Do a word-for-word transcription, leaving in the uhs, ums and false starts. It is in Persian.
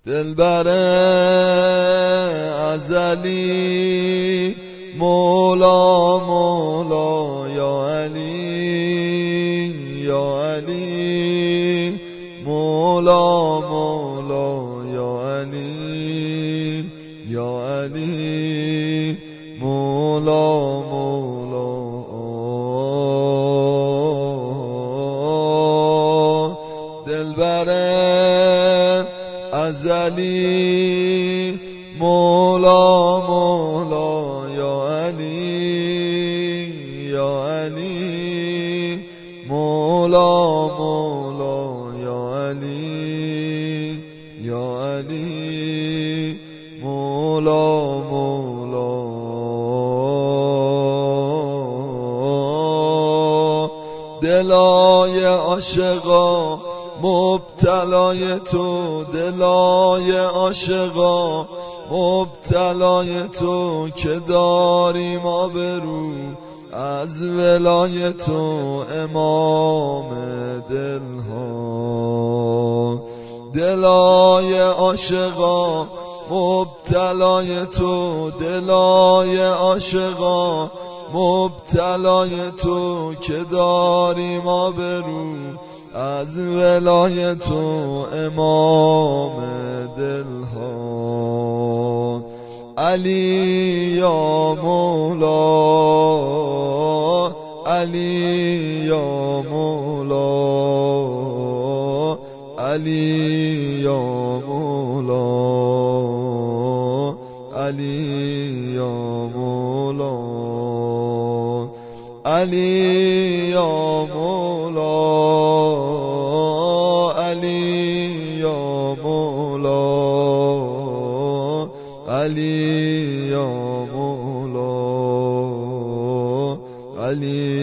دلبر ازلی مولا مولا یا علی یا علی مولا مولا یا علی یا علی مولا مولا دلبر ازلی مولا مولا یا علی یا علی مولا مولا یا علی یا علی مولا مولا دلای عاشقا مبتلای تو، دلای عاشقا مبتلای تو که داریم آبرو از ولای تو امام دلها. دلای عاشقا مبتلای تو، دلای عاشقا مبتلای تو که داریم آبرو از ولای تو امام دلها. علی یا مولا علی یا مولا علی یا مولا علی یا مولا علی یا مولا علی یا مولا علی یا مولا علی